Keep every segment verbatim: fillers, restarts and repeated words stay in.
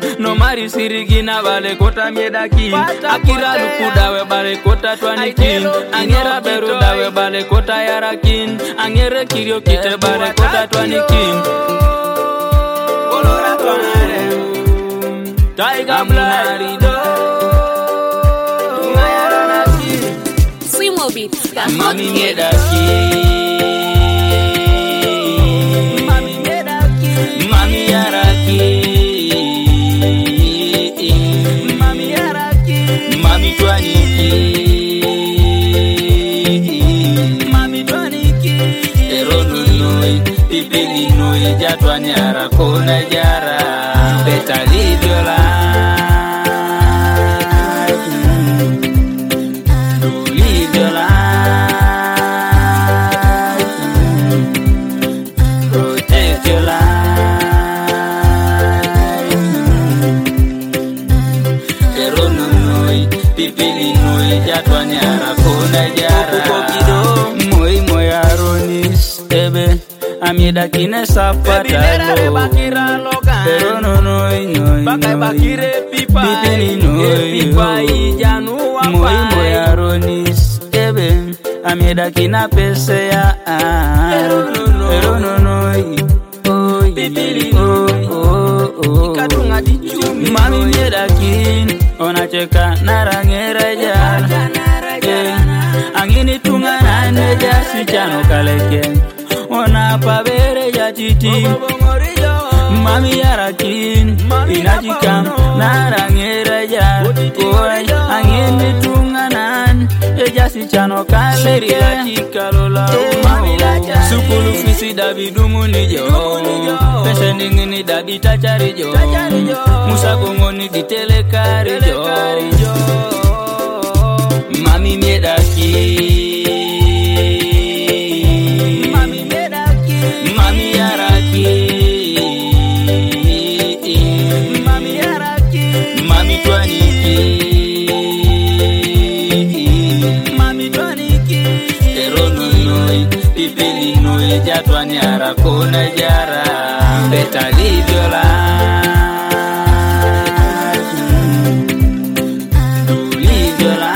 no mari sirigina bale kota miedaki akira lukudawe bale kota twanikin angera beru dawe bale kota yarakin angere kirio kite bale kota twanikin olora twanare taiga blarido ngayaraki Swimo Beats mami miedaki mami miedaki mami yaraki mami yaraki mami twaniki mami twaniki eronunoi pipili noi jatwanyara kona jara betalidiola dulidiola protectiola eronunoi pipili noi jatwanyara kona jara kokido moi moi aronis ebe amida kine sapatalo pero no no no bakai bakire pipa bipini no pipa ijanu wa moi moi aronis ebe amida kina pese ya pero no no oh bipini oh oh ikatunga dichumi mami mida kin onacheka narangera jana angini tunga nane jasi chano kaleke ona pabere ya titi mami yarakin inajikam narangera ya koi angini tunganan ejasi chano kaleke chikalola mami lacha sukulu fisi davidumu nijo pese ningini dadi tacharijo musa gongoni ditelekarijo mami miedaki mami yaraki mami yaraki mami twaniki mami twaniki eronunoi pipili noi jatwanyara kona jara betalidiola dulidiola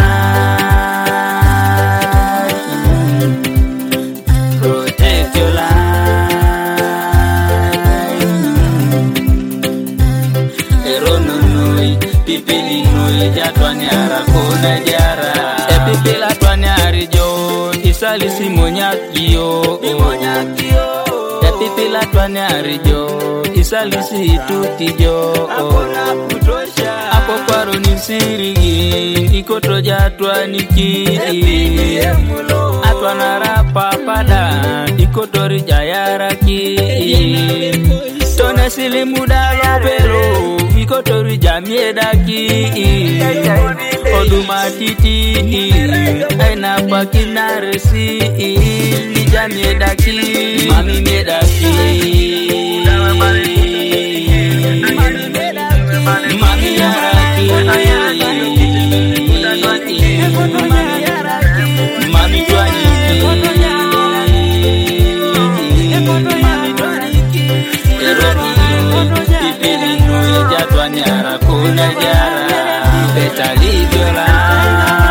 protectiola pipili noi jatwanyara kona jara e pipila twanyari jo isalisi monyakio monyakio e pipila twanyari jo isalisi tutijo akona kutosha apo kwaro ni sirigi ikoto jatwaniki atwanara papada ikotori jayaraki tone silimuda lopelo ikotori jamiedaki oduma titi aina pakina resi ni jamiedaki mami miedaki mami yaraki mami twaniki mami twaniki pipili noi jatwanyara kona jara betalidiola